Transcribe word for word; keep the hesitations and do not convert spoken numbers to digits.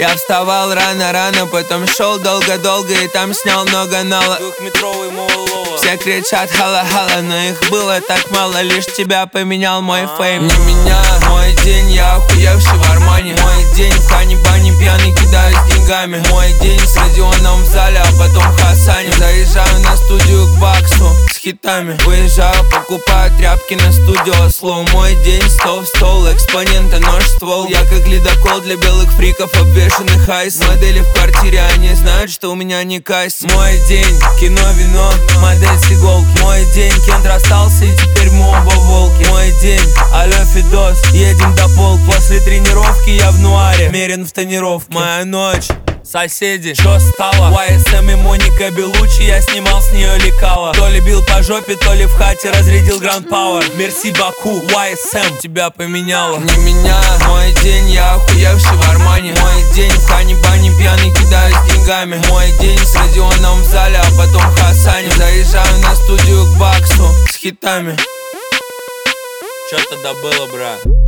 Я вставал рано-рано, потом шел долго-долго и там снял много нала. Двухметровый мололова. Все кричат хала-хала, но их было так мало. Лишь тебя поменял мой фейм. Не меня, мой день, я охуевший в Армане. Мой день в хани-бане, пьяный кидаюсь деньгами. Мой день с Родионом в зале, а потом в Хасане. Заезжаю на студию к Баксу с хитами. Выезжаю, покупаю тряпки на студио. Слоу, мой день, стол в стол, экспоненты, нож, ствол. Я как ледокол для белых фриков, обвешанных айс. Модели в квартире, они знают, что у меня не кайс. Мой день, кино, вино, модель с иголки. Мой день, Кент расстался и теперь мы оба волки. Мой день, алло, Фидос, едем до полки. После тренировки я в нуаре, мерен в тонировке. Моя ночь, соседи, чё стало? уай эс эм и Моника Белучи, я снимал с нее лекала. То ли бил по жопе, то ли в хате разрядил Гранд Пауэр. Мерси, Баку, уай эс эм тебя поменяла. Не меня, мой день, я охуевший в Армане. Мой день в хани-бане, пьяный кидаюсь деньгами. Мой день с Родионом в зале, а потом в Хасане. Заезжаю на студию к Баксу с хитами. Чё тогда было, бра?